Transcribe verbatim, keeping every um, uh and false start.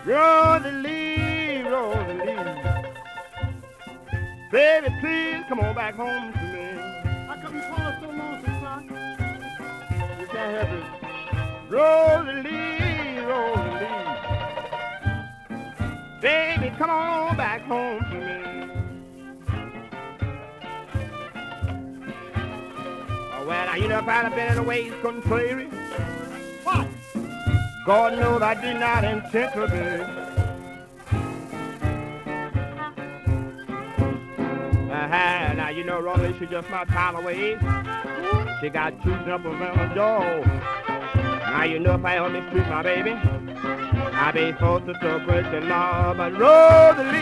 Rosalie, Rosalie, baby, please come on back home to me. How come you call us so lonesome, son? You can't help it. Rosalie, Rosalie, baby, come on back home to me. Oh, well, now, you know, if I'd have been in the West Coast slavery, What? God knows I did not intend to be. Uh-huh. Now, you know, Rosalie, she just my time away. She got two nipples on her jaw. Now, you know, if I help me treat my baby, I be forced to break the law. But Rosalie,